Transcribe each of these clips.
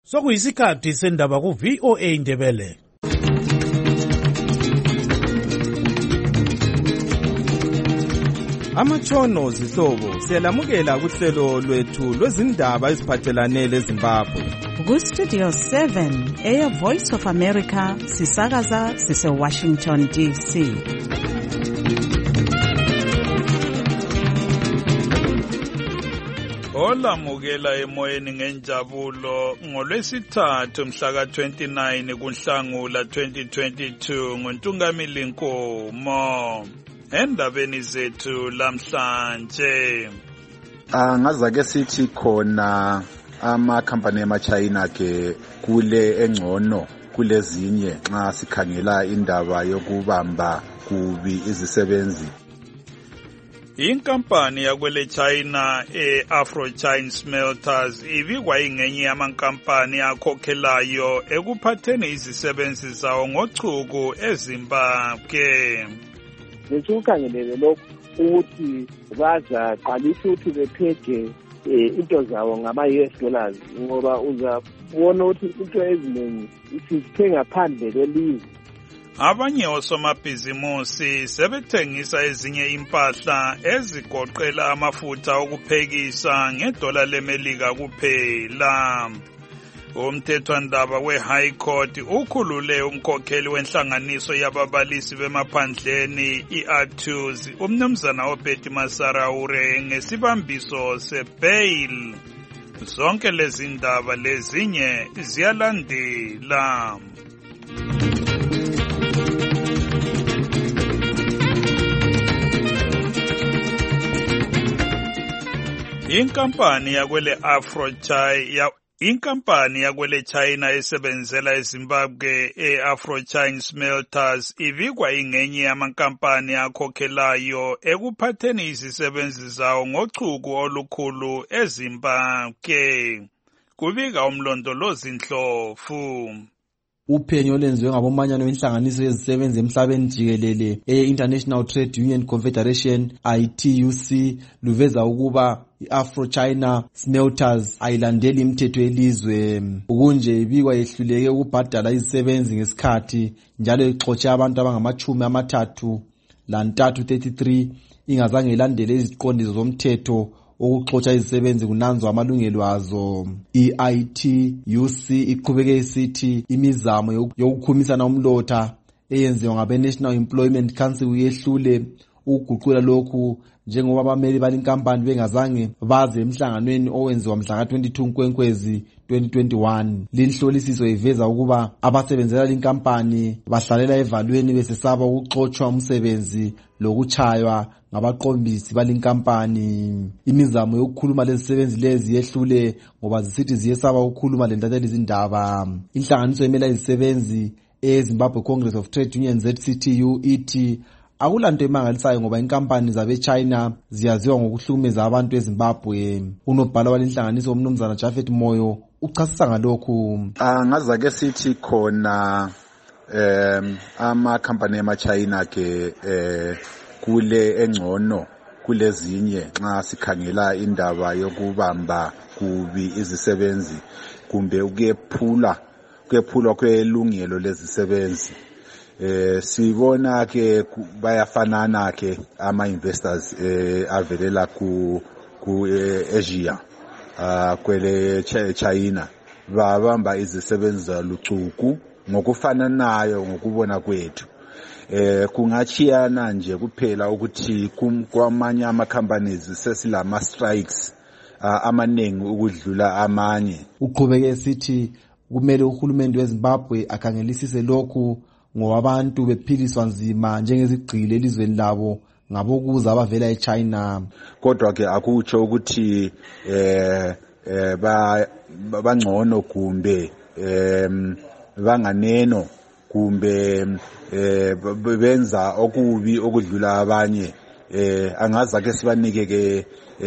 Sokuyisikhathi sendaba ku VOA Indebele. Amatshono zihlobo siyalamukela kuhlelo lwethu lwezindaba eziphathelane leZimbabwe. Ku Studio 7 Air Voice of America sisakaza sise Washington DC. Olamukela emoyeni ngenjabulo ngolwesithathu mhla ka-29 kuNhlangula 2022 nguNtungamili Nkomo. Endabeni zethu lamhlanje ngazake sithi khona amakhampani emaChina ke kule engcono kulezinye nxa sikhangela indaba yokubamba kubi izisebenzi. Inkampani yakwele China Afrochina Smelters ibikwa ingenye yamankampani akhokhelayo ekuphatheni izisebenzi zawo ngochuku eZimbabwe. Besukhangelele lokho ukuthi bazaqalisa ukuthi bephege into zawo ngama-US ngoba uzabona ukuthi into eziningi sizithenga phandle kwelizwe. Abanye osomabhizimusi sebethengisa ezinye impahla ezigoqela amafutha okuphekisa ngedola leMelika kuphela. Umthethwandaba we-High Court ukhulule umkhokheli wenhlanganiso yababalisi bemaphandleni i-ATUS umnumzana Obedi Masaraure ngesibambiso se-bail. Zonke lezi ndaba lezinye ziyalandela. Inkampani yakwele China esebenzela eZimbabwe Afrochina Smelters ibikwa ingenye yamankampani akhokhelayo ekuphatheni izisebenzi zawo ngochuku olukhulu eZimbabwe. Kubika umlondolozi Ndlovu. Uphenyo olwenziwe ngabomanyano wenhlanganiso yezisebenzi emhlabeni jikelele International Trade Union Confederation ITUC luveza ukuba i-Afrochina Smelters ayilandeli imithetho yelizwe. Ukunje ibikwa yehluleke ukubhadala izisebenzi ngesikhathi njalo ixotshe abantu abangama-33 ingazange ilandele iziqondiso zomthetho ukuxotsha izisebenzi kunanzwa amalungelo azo. I-ITUC iqhubeke isithi imizamo yokukhumisana umlotha eyenziwa ngabe-National Employment Council yehlule ukuguqula lokhu njengoba abameli balinkampani bengazange baze emhlanganweni owenziwa mhla ka-22 Nkwenkwezi 2021. Linhlolisiso iveza ukuba abasebenzela linkampani bahlalela evalweni besesaba ukuxotshwa umsebenzi lokuchaywa ngabaqombisi balinkampani. Imizamo yokukhuluma lezisebenzi lezi yehlule ngoba zisithi ziyesaba ukukhuluma lentatheli izindaba. Inhlanganiso emela izisebenzi eZimbabwe Congress of Trade Unions ZCTU ithi akulanto emangalisayo ngoba inkampani zabe-China ziyaziwa ngokuhlukumeza abantu eZimbabwe. Unobhala walenhlanganiso umnumzana Japhet Moyo uchasisa ngalokhu. Ngazake sithi khona amakhampani emaChina ke kule engcono kulezinye nxa sikhangela indaba yokubamba kubi izisebenzi kumbe ukuyephulwa kwelungelo lezisebenzi. Sibona ke bayafanana ke ama-investors avelela ku Asia kwele China babamba izisebenzi zalucuku ngokufananayo ngokubona kwethu. Kungachiyana nje kuphela ukuthi kwamanye ama-companies sesilama strikes amaningi ukudlula amanye. Uqhubeke esithi kumele uhulumende weZimbabwe akhangelisise lokhu ngoba abantu bephiliswa nzima njengezigqili elizweni labo ngabokuza abavela eChina. Kodwa ke akutsho ukuthi bangcono kumbe banganeno kumbe benza okubi okudlula abanye. Angaza ke sibanike ke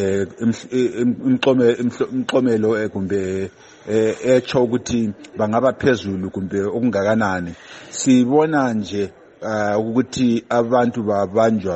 imklomelo kumbe echo ukuthi bangaba phezulu kumbe okungakanani. Sibona nje ukuthi abantu babanjwa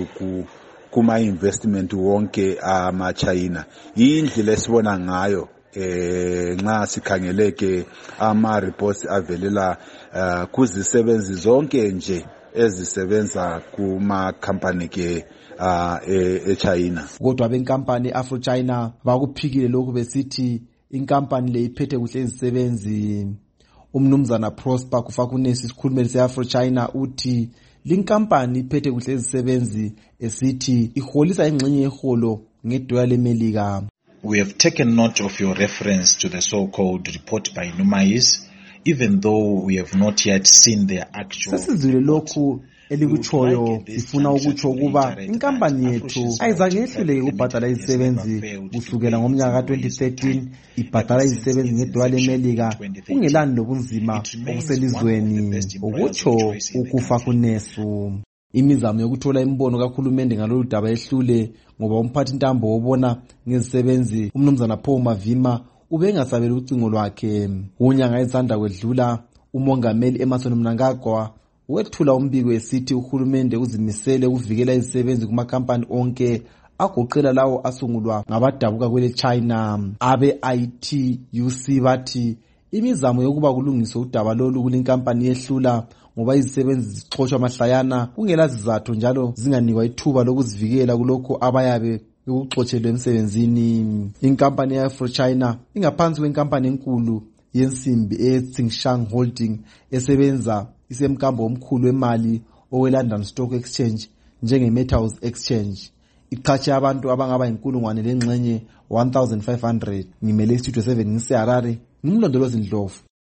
lucuku kuma-investment wonke ama-China. Yindlela esibona ngayo nxa sikhangeleke ama reports avelela kuzisebenzi zonke nje ezisebenza kuma company ke eChina. Kodwa benkampani Afro-China bakuphikile lokhu besithi inkampani le iphethe kuhle izisebenzi. Umnumzana Prosper Kufakunesi, isikhulumeli se-Afro-China, uthi linkampani iphethe kuhle izisebenzi esithi iholisa ingxenye yeholo ngedola leMelika. We have taken note of your reference to the so-called report by Numais, even though we have not yet seen their actual. Sesizwile lokhu elikutshoyo, sifuna ukutsho ukuba inkampani yethu ayizange yehluleke ukubhadala izisebenzi kusukela ngomnyaka ka-2013 ibhadala izisebenzi ngedola leMelika kungelani lobunzima obuselizweni, ukutsho uKufakunesu. Imizamo yokuthola imbono kahulumende ngalolu daba ehlule ngoba umphathi ntambo wobona ngezisebenzi umnumzana Paul Mavima ubengasabela ucingo lwakhe. Unyanga ezisanda kwedlula umongameli Emmerson Mnangagwa wethula umbiko esithi uhulumende uzimisele ukuvikela izisebenzi kumakhampani onke agoqela lawo asungulwa ngabadabuka kwele China. Abe-ITUC bathi imizamo yokuba kulungiswe udaba lolu kulinkampani yehlula ngoba izisebenzi zixoshwa mahlayana kungela zizathu njalo zinganikwa ithuba lokuzivikela kulokho abayabe bekuxotshelwe emsebenzini. Inkampani ye-Afro-China ingaphansi kwenkampani enkulu yensimbi eTsingshang Holding esebenza isemkambo omkhulu wemali owe-London Stock Exchange njenge-Metals Exchange. Iqhatshe abantu abangaba inkulungwane lengxenye 1,500. Ngimele istudio 7 ngiseHarare, ngimlondolozi Ndlovu.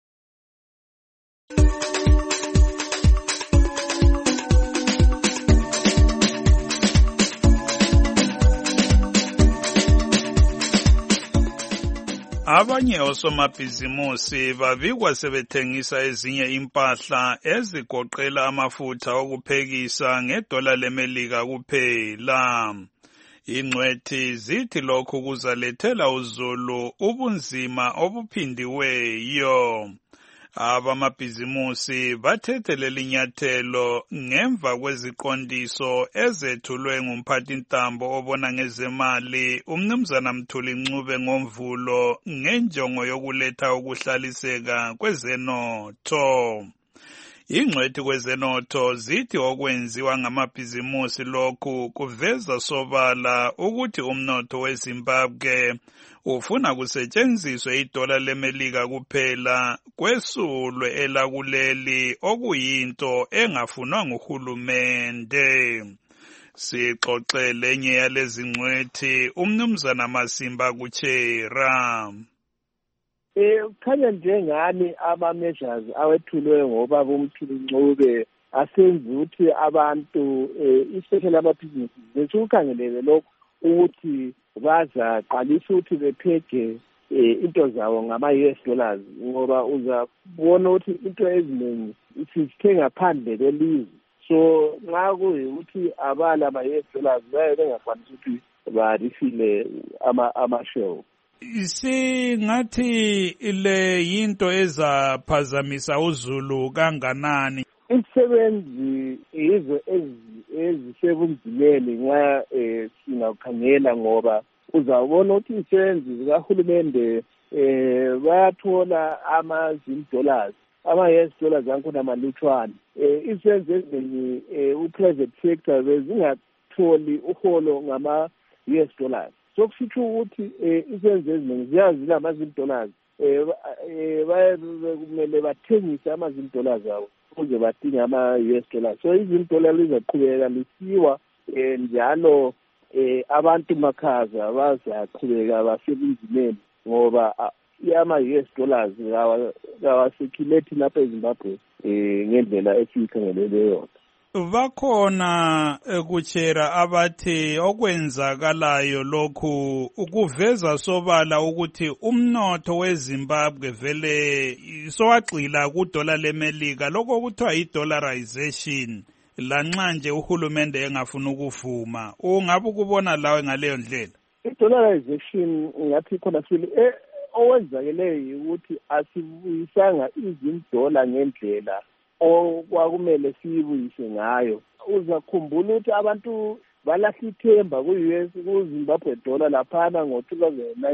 Abanye osomabhizimusi babikwa sebethengisa ezinye impahla ezigoqela amafutha okuphekisa ngedola leMelika kuphela. Ingcwethi zithi lokhu kuzalethela uzulu ubunzima obuphindiweyo. Abamabhizimusi bathethe leli nyathelo ngemva kweziqondiso ezethulwe ngumphathintambo obona ngezemali umnumzana Mthuli Ncube ngoMvulo ngenjongo yokuletha ukuhlaliseka kwezenotho. Ingcwethi kwezenotho zithi okwenziwa ngamabhizimusi lokhu kuveza sobala ukuthi umnotho weZimbabwe ufuna kusetshenziswe idola leMelika kuphela kwesulwe elakuleli okuyinto engafunwa nguhulumende. Sixoxele enye yalezi ngcwethi umnumzana Masimba Kuchera. Kukhanya njengani ama-measures awethulwe ngoba uMthuli Ncube asenza ukuthi abantu especially amabhizinisi besukhangelele lokho ukuthi bazaqalisa ukuthi bephege into zawo ngama-US dollars ngoba uzabona ukuthi into eziningi sizithenga phandle kwelizwe. So nxa kuyikuthi abala ama-US dollars baye bengakwanisi ukuthi barifile ama-shell. Singathi le yinto ezaphazamisa uzulu kanganani? Izisebenzi yizo ezisebunzimeni nxa singakhangela ngoba uzabona ukuthi izisebenzi zikahulumende bayathola ama-dollars, ama-US dollars ankhona malutshwane. Izisebenzi eziningi u-private sector bezingatholi uholo ngama-US dollars. So kusitsho ukuthi izisebenzi eziningi ziyazile ama-dollars kumele bathengise ama-dollars abo ukuze badinga ama-US dollars. So $dollars lizaqhubeka lisiwa njalo abantu makhaza bazaqhubeka basebunzimeni ngoba ama-US dollars kawasekilethi lapha eZimbabwe ngendlela esiyikhangelele yona. Bakhona Kuchera abathi okwenzakalayo lokhu ukuveza sobala ukuthi umnotho weZimbabwe vele sowagxila kudola leMelika, lokho kuthiwa yi-dollarization, lanxa nje uhulumende engafuna ukuvuma. Ungabe ukubona lawe ngaleyo ndlela? I-dollarization ngathi khona sile owenzakeleyo ukuthi asibuyisanga $dollars ngendlela okwakumele siyibuyise ngayo. Uzakhumbula ukuthi abantu balahla ithemba ku-Zimbabwe dollar laphana ngo-2009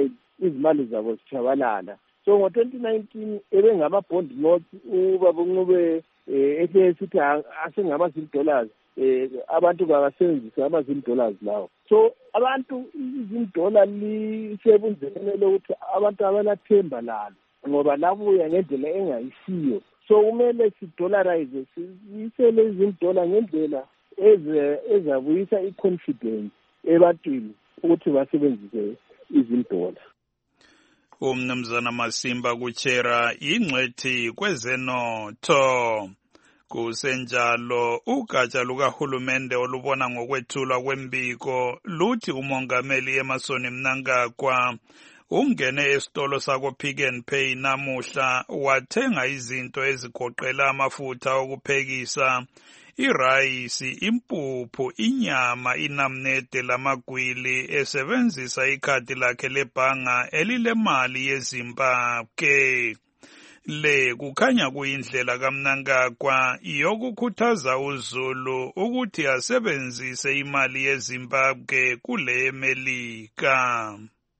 izimali zabo zitshabalala. So ngo-2019 ebengama-bond notes ubaba uNcube ehle sithi asengama-$0 abantu bangasebenzisa ama-$0 lawo. So abantu $0 lisebunzekene lokuthi abantu abalathemba lalo ngoba labuya ngendlela engayisiyo. So kumele si-dollarize siyisele $0 ngendlela ezabuyisa i-confidence ebantwini ukuthi basebenzise $0. Umnumzana Masimba Kuchera ingcwethi kwezenotho. Kusenjalo ugatsha lukahulumende olubona ngokwethulwa kwembiko luthi umongameli Emmerson Mnangagwa ungene esitolo sako Pick n Pay namuhla wathenga izinto ezigoqela amafutha okuphekisa, irayisi, impuphu, inyama, inamnede lamagwili esebenzisa ikhadi lakhe lebhanga elilemali yeZimbabwe. Le kukhanya kuyindlela kaMnangagwa yokukhuthaza uZulu ukuthi asebenzise imali yeZimbabwe kule Melika.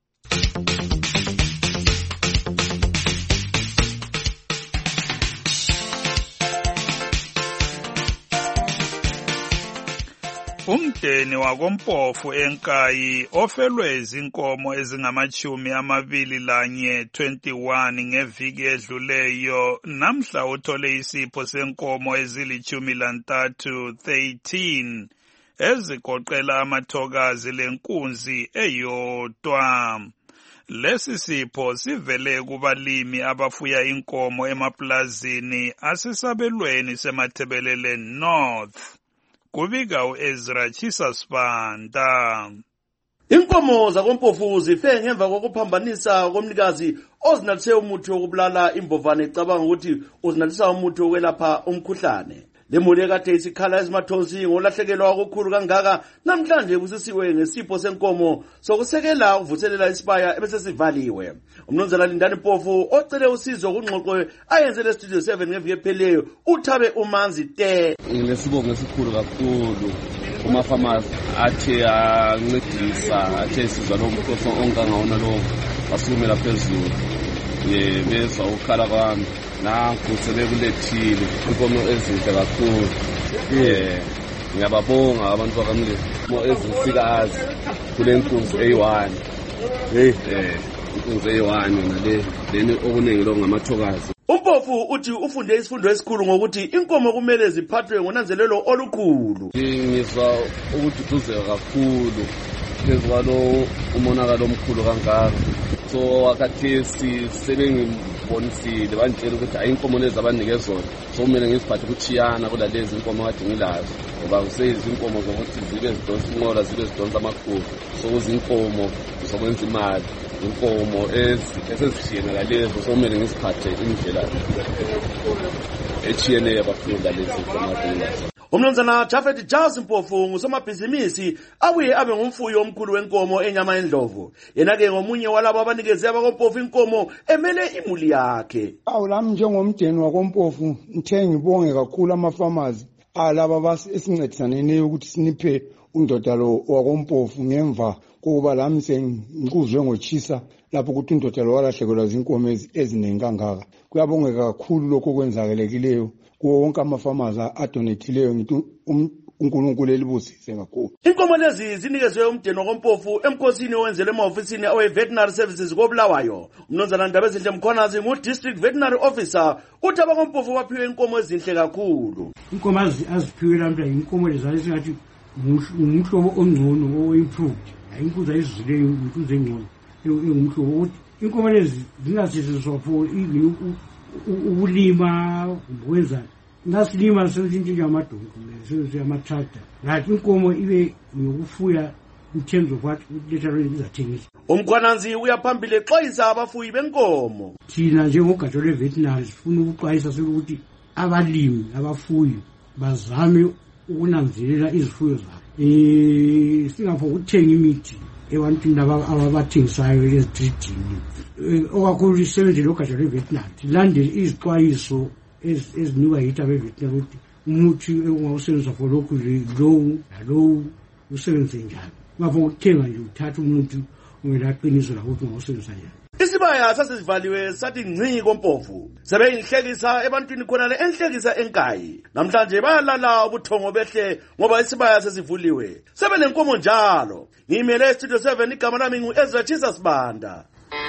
Umdeni wakoMpofu eNkayi ofelwe izinkomo ezingama-21 ngeviki edluleyo namhla uthole isipho senkomo ezili-13 ezigoqela amathokazi lenkunzi eyodwa. Lesi sipho sivele kubalimi abafuya inkomo emaplazini asesabelweni seMathebelele North. Kubika uEzra Chisasibanda. Inkomo zakoMpofu zife ngemva kokuphambanisa komnikazi ozinathiswe umuthi wokubulala imbovane ecabanga ukuthi uzinathiswa umuthi wokwelapha umkhuhlane. Lemuli ekade isikhala ezimathonsi ngolahlekelwa okukhulu kangaka namhlanje kusisiwe ngesipho senkomo sokusekela ukuvuselela isibaya ebesesivaliwe. Umnumzana Lindani Mpofu ocele usizo kungxoxo ayenzele Studio 7 ngeviki epheleyo uThabe Umanzi te. Ngesibongo esikhulu kakhulu kuma-farmers athe ancedisa athe sizwa lo mkhosi ongangawona lo basumela phezulu bezwa ukukhala kwami nanku sebekulethile inkomo ezinhle kakhulu. Ngiyababonga abantu bakamlilo ezisikazi kule nkunzi eyi-1 inkunzi eyi-1 naleni okuningi lo ngamathokazi. Umpofu uthi ufunde isifundo esikhulu ngokuthi inkomo kumele ziphathwe ngonanzelelo olukhulu. Ngizwa ukududuzeka kakhulu phezu kwalo umonakalo omkhulu kangaka. So wakhathesi sebengibonisile bantshela ukuthi ayinkomo lezi abanike zona so kumele ngiziphathe ukuchiyana kulalezi inkomo kade ngilazo ngoba kuseyizinkomo zokuthi zibe zidonsa inqola zibe zidonsa amakhulu so kuzinkomo zokwenza imali inkomo esezishiyene lalezo so kumele ngiziphathe indlela echiyene abafunda lezi inkomo. Umnumzana Jafet Charles Mpofu ngusomabhizinisi abuye abe ngumfuyi omkhulu wenkomo enyama endlovu. Yena-ke ngomunye walabo abanikeze abakoMpofu inkomo emele imuli yakhe. Lami njengomdeni wakoMpofu ngithe ngibonge kakhulu ama-farmers alaba esincedisanene ukuthi siniphe undoda lo wakoMpofu ngemva kokuba lami sengikuzwe ngochisa lapho ukuthi undoda lo walahlekelwa zinkomo eziningi kangaka. Kuyabongeka kakhulu lokho okwenzakelekileyo kuwo wonke ama-farmers adonethileyo ngithi uNkulunkulu elibusise kakhulu. Inkomo lezi zinikezwe umdeni wakoMpofu emkhosini owenzele emahofisini awe-Veterinary Services koBulawayo. Umnumzana Ndabezinhle Mkhonazi ngu-District Veterinary Officer uthi abakoMpofu baphiwe inkomo ezinhle kakhulu. Inkomo aziphiwe lamhla inkomo lezane singathi umhlobo ongcono o-improved inkunzi ayizileyo inkunzi engcono ingumhlobo ukuthi inkomo lezi zingasetshenziswa for ukulima ukwenza nasilima sesintshintshwa amadonki sesenziswa ama-tractor ngathi inkomo ibe ngokufuya in terms of what literally izathengiswa. Umkhwananzi uyaphambili exwayisa abafuyi benkomo. Thina njengogatsha lwe-veterinary sifuna ukuxwayisa sokuthi abalimi abafuyi bazame ukunanzelela izifuyo zabo. Singapho ukuthenga imithi ebantwini ababathengisayo ezitridini. Okakhulu isebenze logatsha lwe-veterinary silandele izixwayiso ezinikwa yithi abe-veterinary ukuthi umuthi ungawusebenzisa for lokhu lowu nalowu usebenze njani. Ngapho ukuthenga nje uthatha umuthi ungelaqiniso lakuthi ungawusebenzisa njani. Isibaya sasivaliwe sathi ngci kompofu. Sebeyinhlekisa ebantwini khona le enhlekisa enkayi. Namhlanje bayalala ubuthongo behle ngoba isibaya sesivuliwe. Sebenenkomo njalo. Ngimele Studio 7 igama lami ngu-Ezra Jesus Banda.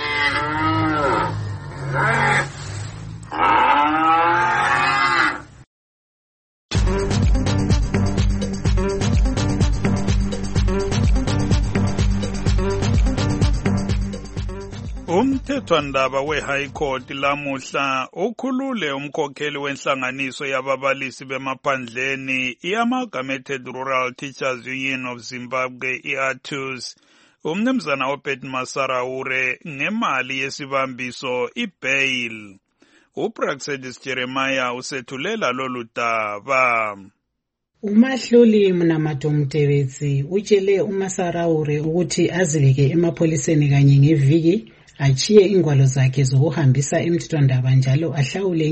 Umthethwandaba we-High Court lamuhla ukhulule umkhokheli wenhlanganiso yababalisi bemaphandleni i-Amalgamated Rural Teachers Union of Zimbabwe i-ATUS umnumzana Obed Masaraure ngemali yesibambiso i-bail. uPraxedis Jeremiah usethulela lolu daba. Umahluli Mnamato Mtebetsi utshele uMasaraure ukuthi azibike emapholiseni kanye ngeviki achiye ingwalo zakhe zokuhambisa emthethwandaba njalo ahlawule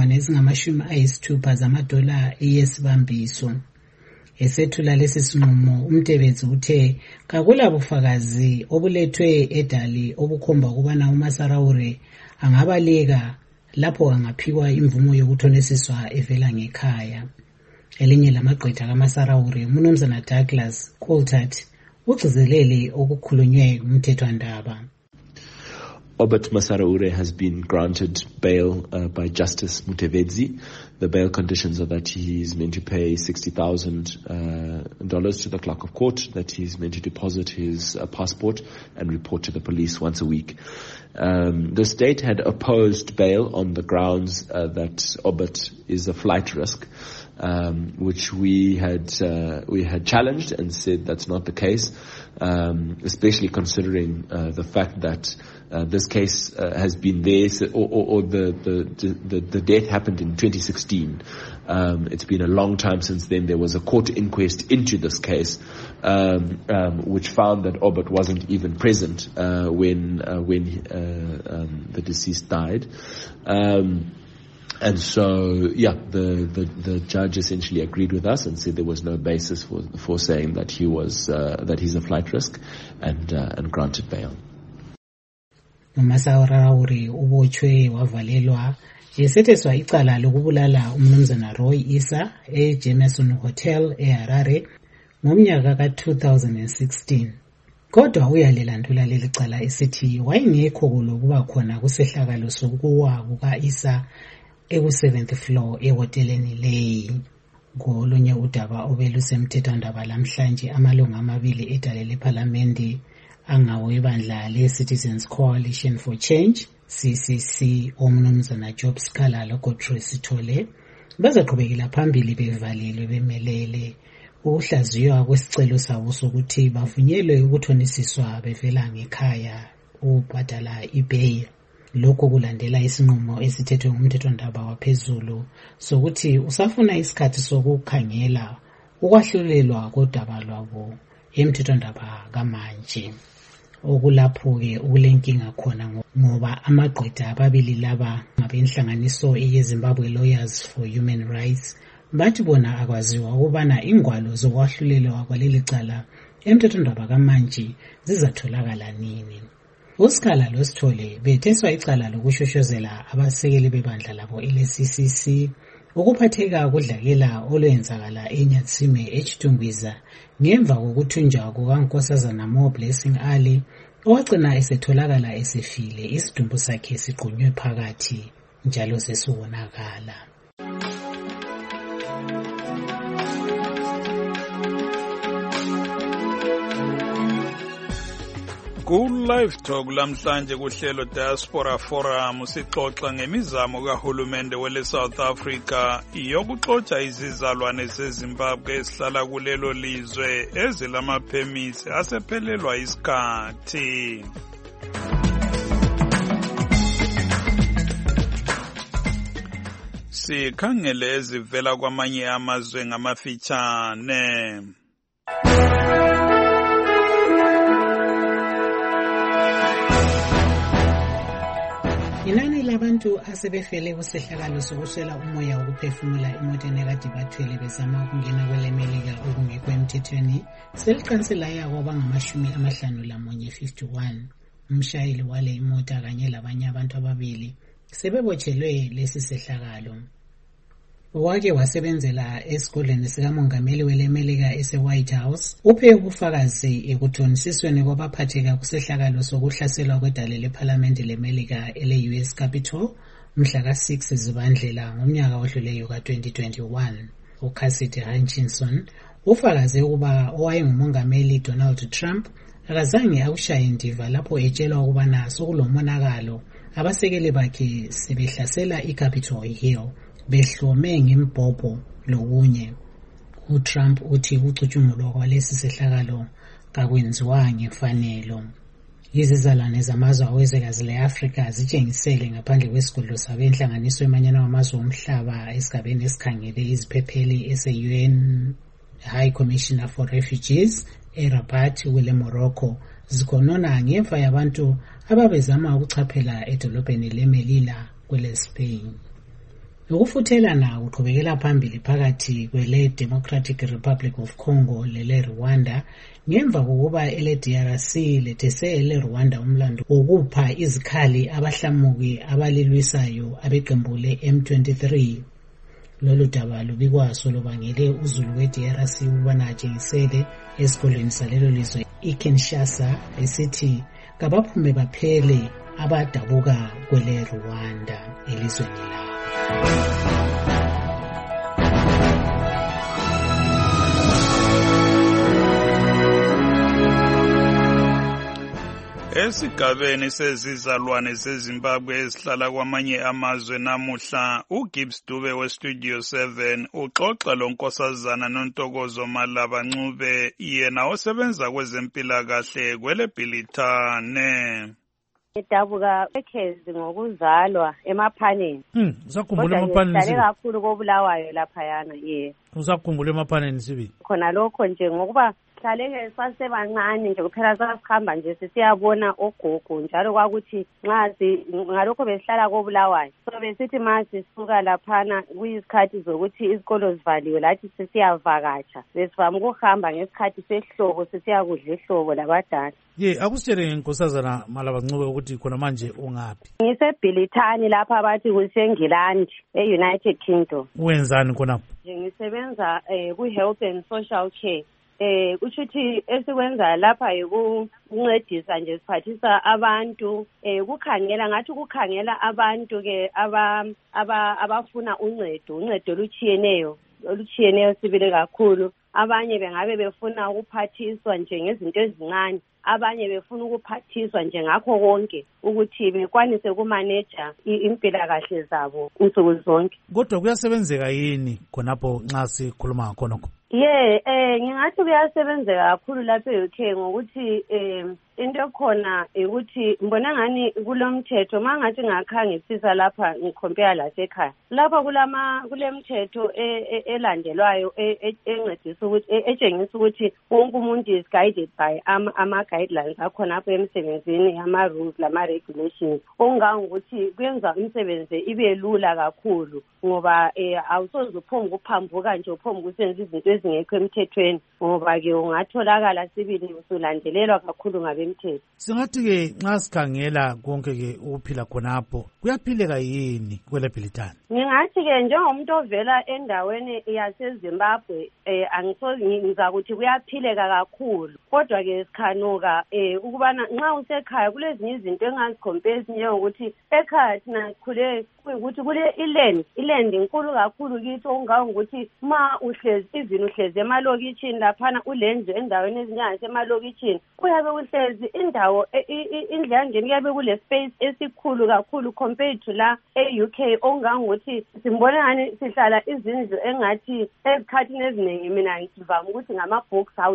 $60,000 zamadola yesibambiso. Esethula lesi sinqumo uMtebetsi uthe kakula bufakazi obulethwe edali obukhomba ukubana uMasaraure angabaleka lapho angaphikwa imvumo yokuthonisiswa evela ngekhaya. Elinye lamagqwetha kaMasaraure uMnumzana Douglas Coulthard ugcizelele okukhulunywe kumthethwandaba. Obed Masaraure has been granted bail by Justice Mutebedzi. The bail conditions are that he is meant to pay $60,000 to the clerk of court, that he is meant to deposit his passport and report to the police once a week. The state had opposed bail on the grounds that Obed is a flight risk, which we had challenged and said that's not the case, especially considering the fact that this case has been there, or the death happened in 2016. It's been a long time since then. There was a court inquest into this case, which found that Obed wasn't even present when the deceased died. And so, the judge essentially agreed with us and said there was no basis for saying that he's a flight risk, and granted bail. Masaraure ubotshwe wavalelwa esetheswa icala lokubulala umnumzana Roy Isa eJemerson Hotel eHarare ngomnyaka ka-2016. Kodwa uyalandula leli cala esithi wayengekho lokuba khona kusehlakalo sokuwa kuka-Isa eku-7th floor ehoteleni leyi. Ngolunye udaba obelusemthethwandaba lamhlanje amalungu amabili edale lephalamende angawebandla le-Citizens Coalition for Change, CCC, omnumzana Job Skalala Godfrey Sithole bazaqhubekela phambili bevalelwe bemelele ukuhlaziywa kwesicelo sabo sokuthi bavunyelwe ukuthonisiswa bevela ngekhaya ukubhadala ibail. Lokho kulandela isinqumo esithethwe ngumthethwandaba waphezulu sokuthi usafuna isikhathi sokukhangela ukwahlulelwa kodaba lwabo emthethwandaba kamanje. Okulapho-ke ukulenkinga khona ngoba amagqwetha ababili laba ngabenhlanganiso yeZimbabwe Lawyers for Human Rights bathi bona akwaziwa ukubana ingwalo zokwahlulelwa kwaleli cala emthethwandaba kamanje zizatholakala nini. uSkhala loSithole betheswa icala lokushoshozela abasekeli bebandla labo ele-CCC ukuphatheka kudlakela olwenzakala eNyatsime eChitungwiza ngemva kokuthunjwa kukaNkosazana Mo Blessing Ali owagcina esetholakala esefile isidumbu sakhe sigqunywe phakathi njalo sesibonakala. Ku-Live Talk lamhlanje kuhlelo Diaspora Forum sixoxa ngemizamo kahulumende wele South Africa yokuxotsha izizalwane zeZimbabwe esihlala kulelo lizwe ezilamaphemisi asephelelwa isikhathi. Sikhangele ezivela kwamanye amazwe ngamafitshane. Inani labantu asebefele kusehlakalo sokuswela umoya wokuphefumula emoteni ekade bathwele bezama ukungena kwelemelika okungekho emthethweni seliqanse laya kwaba ngama-51. Umshayeli wale imota kanye labanye abantu ababili sebebotshelwe lesi sehlakalo. Wake wasebenzela esigodlweni sikamongameli welemelika ese-White House uphe ubufakazi ekuthonisisweni kwabaphatheka kusehlakalo sokuhlaselwa kwedale lephalamende lemelika ele-US Capitol mhla ka-6 Zibandlela ngomnyaka odluleyo ka-2021. uCassidy Hutchinson ufakaze ukuba owayengumongameli Donald Trump akazange awushaye indiva lapho etshelwa ukubana sokulomonakalo abasekeli bakhe sebehlasela iCapitol Hill behlome ngembhobho lokunye. uTrump uthi ukucutshungulwa kwalesi sehlakalo kakwenziwa ngemfanelo. Izizalwane zamazwe awezwekazi le-Afrika zitshengisele ngaphandle kwesigodlo sabenhlanganiso emanyana wamazwe omhlaba esigabeni esikhangele iziphepheli ese-UN High Commissioner for Refugees eRabat kwele-Morocco zikhonona ngemva yabantu ababezama ukuchaphela edolobheni leMelilla kwele-Spain. Ukufuthelana kuqhubekela phambili phakathi kwele Democratic Republic of Congo lele Rwanda ngemva kokuba ele DRC lethese ele Rwanda umlando wokupha izikhali abahlamuki abalilwisayo abeqembu le-M23. Lolu daba lubikwaso lubangele uzulu we-DRC ukubana atshengisele esikolweni salelo lizwe iKinshasa esithi kabaphume baphele abadabuka kwele Rwanda elizweni labo. Esigabeni sezizalwane zeZimbabwe ezihlala kwamanye amazwe namuhla uGibbs Dube weStudio 7 uxoxa lonkosazana noNtokozo Malaba Ncube yena osebenza kwezempilakahle kwele Bhilitane. Edabuka ekhezi ngokuzalwa emaphaneni. Usakhumbula emaphaneni sibi? Kakhulu kobulawayo laphayana Usakhumbula emaphaneni sibi? Khona lokho nje ngokuba hlale sasebancane nje kuphela sasihamba nje sisiyabona ogogo njalo kwakuthi ngalokho besihlala kobulawayo so besithi masisuka laphana kuyisikhathi zokuthi izikolo zivaliwe lathi sisiyavakatsha besivama ukuhamba ngesikhathi sehlobo sisiyakudla ihlobo labadala. Akusitshele ngenkosazana Malaba Ncube ukuthi khona manje ungaphi? NgiseBhilitane lapha bathi kuseNgilandi e-United Kingdom. Wenzani khonapho? Ngisebenza ku-health and social care. Kushuthi esikwenza lapha ukuncedisa nje siphathisa abantu kukhangela ngathi kukhangela abantu ke abafuna uncedo olutshiyeneyo sibile kakhulu. Abanye bengabe befuna ukuphathiswa nje ngezinto ezincane, abanye befuna ukuphathiswa nje ngakho konke ukuthi bekwanise ukumaneja impilakahle zabo insuku zonke. Kodwa kuyasebenzeka yini khonapho nxa sikhuluma ngakhonokho? Ngingathi kuyasebenzeka kakhulu lapha e-UK ngokuthi into ekhona ukuthi mbona ngani kulomthetho mangathi ngakhangisisa lapha ngikhompare lasekhaya lapha kulemthetho elandelwayo encedisa ukuthi etshengisa ukuthi wonke umuntu is guided by ama guidelines akhona apha emsebenzini ama rules lama regulations ongangokuthi kuyenza umsebenzi ibe lula kakhulu ngoba awusoze uphombe ukuphambuka nje uphombe ukusenza izinto ezingekho emthethweni ngoba ke ungatholakala sibili usulandelelwa kakhulu ngabemthetho. Singathi ke nxa sikhangela konke ke ukuphila khonapho kuyaphileka yini kwele Bhilitane? Ngingathi ke njengomuntu ovela endaweni yaseZimbabwe angisoze ngizakuthi kuyaphileka kakhulu kodwa ke sikhanuka ukubana nxa usekhaya kulezinye izinto engazikhompare njengokuthi ekhaya thina sikhule ukuthi kule iland inkulu kakhulu kithi ongangokuthi ma uhlezi emalokitshini laphana ulendlu endaweni ezinjengasemalokitshini uyabe uhlezi indawo indlangeni kuyabe kule space esikhulu kakhulu compared to la e-UK ongangokuthi simbona ngani sihlala izindlu engathi ezikhathini eziningi mina ngivama ukuthi ngama-box houses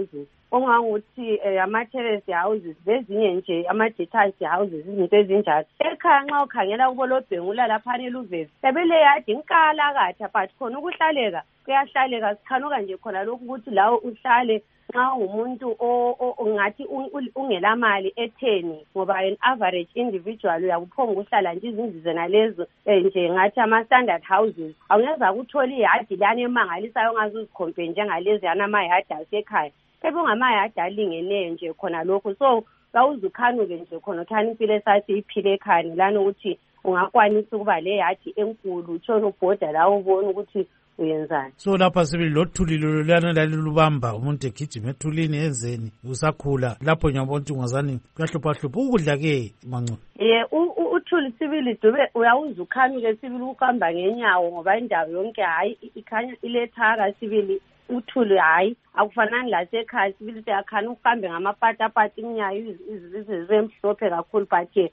ongangokuthi ama-terrace houses lezinye nje ama-detached houses izinto ezinjalo. Ekhaya nxa ukhangela kubo lobhengula laphanela uvezi sebele yadi inkalakatha but khona ukuhlaleka kuyahlaleka sikhanuka nje khona lokhu ukuthi lawo uhlale nxa umuntu ongathi ungelamali etheni ngoba an average individual uyakuphonga ukuhlala nje izindlu zena lezo nje ngathi ama-standard houses awungeza ukuthola iyadi lana emangalisayo ongazuzikhompe njengalezi yana amayadi asekhaya sebengamayadi alingeneyo nje khona lokhu so kawuzukhanuke nje khona uthani impilo esathi iphile ekhaya lana ukuthi ungakwanisa ukuba le yadi enkulu utshona ubhoda la ubona ukuthi uyenzani. So lapha sibili lothulilo lana lalubamba umuntu egijima ethulini enzeni usakhula lapho nyabona ukuthi ungazani kuyahlupha ukudla ke Mancube. Uthuli sibili Dube uyawuzukhanuke sibili ukuhamba ngenyawo ngoba indawo yonke hayi ikhanya ilethaka sibili uthuli hayi akufanani lasekhaya sibili siyakhana uhambe ngamapatapati inyayo izizemhlophe kakhulu but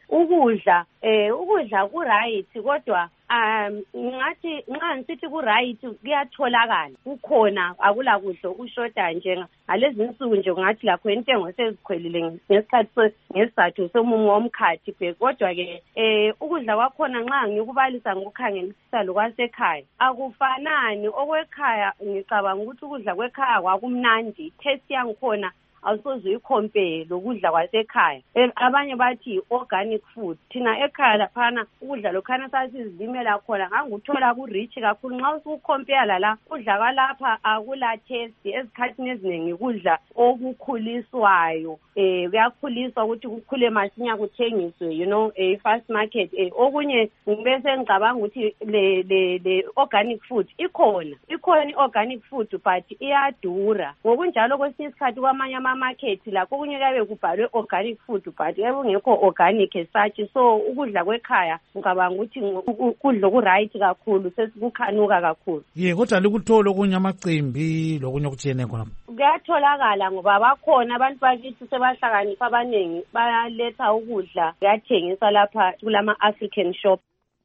ukudla ku-right kodwa ngathi nxa ngisithi ku-right kuyatholakala kukhona akula kudla ukushoda nje ngalezi nsuku nje kungathi lakho intengo sezikhwelile ngesizathu somumo womkhathi kodwa-ke ukudla kwakhona nxa ngikubalisa ngokukhangelisisa lokwasekhaya akufanani okwekhaya ngicabanga ukuthi ukudla kwekhaya kwakumnandi taste yangikhona awusoze uyicompare lokudla kwasekhaya abanye bathi organic food thina ekhaya laphana ukudla lokhana sasizilimela khona nganguthola ku-rich kakhulu nxa usucompare la kudla kwalapha akula taste ezikhathini eziningi kudla okukhuliswayo kuyakhuliswa ukuthi kukhule masinya kuthengiswe fast market okunye ngibese ngicabanga ukuthi le organic food ikhona i-organic food but iyadura ngokunjalo kwesinye isikhathi kwamanye market lakho kunye kabe kubhalwe organic food but kungekho organic esathi so ukudla kwekhaya ngicabanga ukuthi ukudla ku-right kakhulu sesikukhanuka kakhulu kodwa likuthola okunye amacimbi lokunye okutshiyeneyo khona kuyatholakala ngoba bakhona abantu bakithi sebahlakanipha abaningi bayaletha ukudla kuyathengisa lapha kulama-African shop.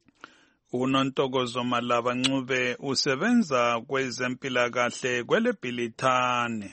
uNontokozo Malaba Ncube usebenza kwezempilakahle kwele Bhilithane.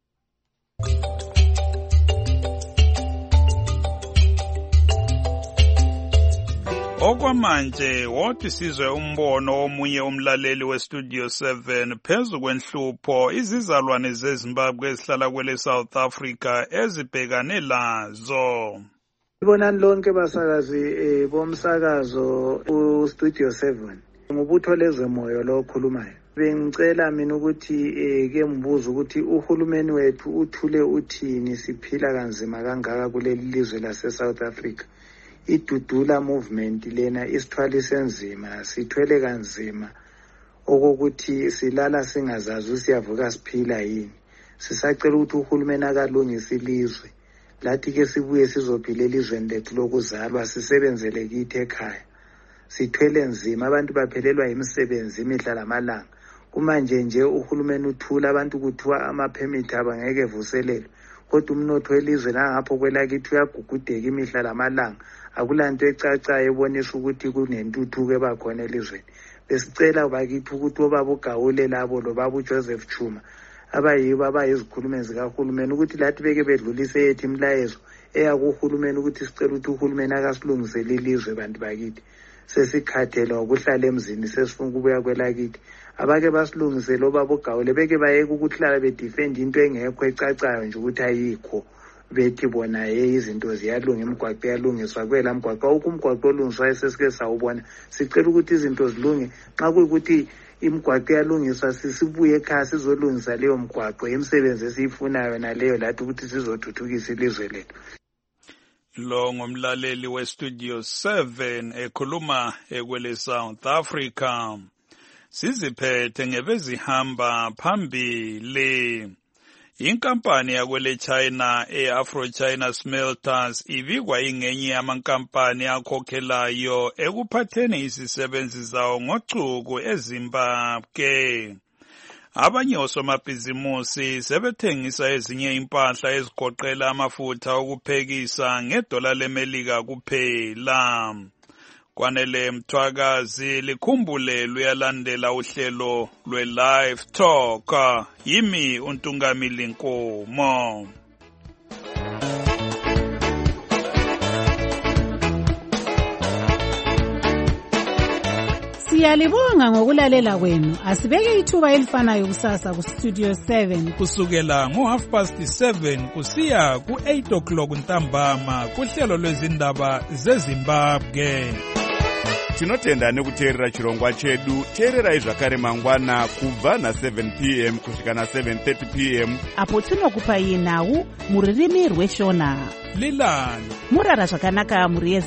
Okwamanje wothi sizwe umbono omunye umlaleli weStudio 7 phezu kwenhlupho izizalwane zeZimbabwe ezihlala kwele South Africa ezibhekane lazo. Ibonani lonke basakazi bomsakazo uStudio 7 ngubutho lezwemoyo lo okhulumayo. Bengicela mina ukuthi ke mbuzo ukuthi uhulumeni wethu uthule uthini siphila kanzima kangaka kuleli lizwe lase South Africa. Idudula movement lena isithwalise nzima sithwele kanzima okokuthi silala singazazi siyavuka siphila yini. Sisacela ukuthi uhulumeni akalungise ilizwe lathi ke sibuye sizophila elizweni lethu lokuzalwa sisebenzele kithi ekhaya. Sithwele nzima abantu baphelelwa imisebenzi imihla lamalanga. Kumanje nje uhulumeni uthula abantu kuthiwa ama-permit abangeke vuselelwe kodwa umnotho welizwe langapho kwelakithi uyagugudeka imihla lamalanga akulanto ecacayo ebonisa ukuthi kunentuthuko ebakhona elizweni. Besicela bakithi ukuthi obaba uGawule labo lobaba uJoseph Chuma abayibo abayizikhulumeni zikahulumeni ukuthi lathi beke bedlulise yethu imlayezo eyakuhulumeni ukuthi sicela ukuthi uhulumeni akasilungisele ilizwe bantu bakithi. Sesikhathele ngokuhlala emzini sesifuna ukubuya kwelakithi. Abake basilungisele obaba uGawule beke bayeke ukuhlala bedefend into engekho ecacayo nje ukuthi ayikho. Bethi bona izinto ziyalunga imigwaqo iyalungiswa kwela mgwaqo umgwaqo olungiswa sesike sawubona. Sicela ukuthi izinto zilunge nxa kuyikuthi imigwaqo iyalungiswa sisibuye ekhaya sizolungisa leyo mgwaqo imisebenzi esiyifunayo naleyo lathi ukuthi sizothuthukisa ilizwe lethu. Lo ngumlaleli weStudio 7 ekhuluma ekwele South Africa. Siziphethe ngebezihamba phambili. Inkampani yakwele China Afro-China Smelters ibikwa ingenye yamankampani akhokhelayo ekuphatheni izisebenzi zawo ngochuku eZimbabwe. Abanye osomabhizimusi sebethengisa ezinye impahla ezigoqela amafutha okuphekisa $1 kuphela. Kwanele Mthwakazi likhumbule luyalandela uhlelo lwe-Live Talk. Yimi uNtungamili Nkomo. Siyalibonga ngokulalela kwenu. Asibeke ithuba elifanayo kusasa ku Studio 7 kusukela ngo7:30 kusiya ku8:00 ntambama kuhlelo lwezindaba zeZimbabwe. Tinotenda nekuteerera chirongwa chedu. Teererai zvakare mangwana kubva na7 p.m. kusvika na7:30 p.m. apo tinokupai nhau muririmi rweshona. Lilani murara zvakanaka muri